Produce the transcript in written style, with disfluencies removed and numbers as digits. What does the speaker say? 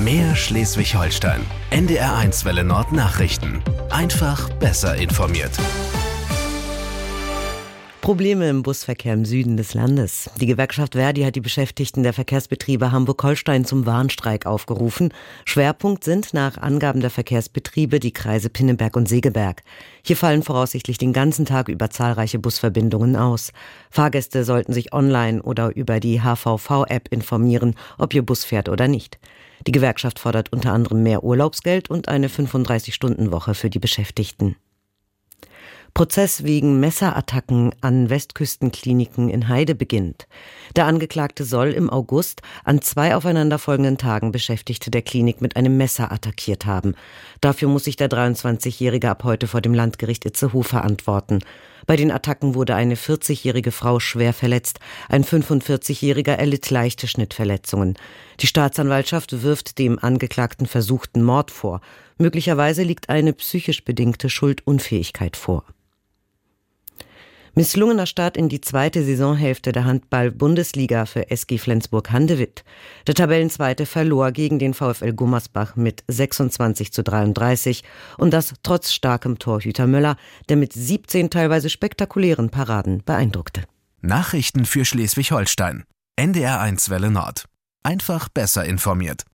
Mehr Schleswig-Holstein. NDR1 Welle Nord Nachrichten. Einfach besser informiert. Probleme im Busverkehr im Süden des Landes. Die Gewerkschaft ver.di hat die Beschäftigten der Verkehrsbetriebe Hamburg-Holstein zum Warnstreik aufgerufen. Schwerpunkt sind nach Angaben der Verkehrsbetriebe die Kreise Pinneberg und Segeberg. Hier fallen voraussichtlich den ganzen Tag über zahlreiche Busverbindungen aus. Fahrgäste sollten sich online oder über die HVV-App informieren, ob ihr Bus fährt oder nicht. Die Gewerkschaft fordert unter anderem mehr Urlaubsgeld und eine 35-Stunden-Woche für die Beschäftigten. Prozess wegen Messerattacken an Westküstenkliniken in Heide beginnt. Der Angeklagte soll im August an 2 aufeinanderfolgenden Tagen Beschäftigte der Klinik mit einem Messer attackiert haben. Dafür muss sich der 23-Jährige ab heute vor dem Landgericht Itzehoe verantworten. Bei den Attacken wurde eine 40-jährige Frau schwer verletzt. Ein 45-jähriger erlitt leichte Schnittverletzungen. Die Staatsanwaltschaft wirft dem Angeklagten versuchten Mord vor. Möglicherweise liegt eine psychisch bedingte Schuldunfähigkeit vor. Misslungener Start in die zweite Saisonhälfte der Handball-Bundesliga für SG Flensburg-Handewitt. Der Tabellenzweite verlor gegen den VfL Gummersbach mit 26:33 und das trotz starkem Torhüter Möller, der mit 17 teilweise spektakulären Paraden beeindruckte. Nachrichten für Schleswig-Holstein. NDR1 Welle Nord. Einfach besser informiert.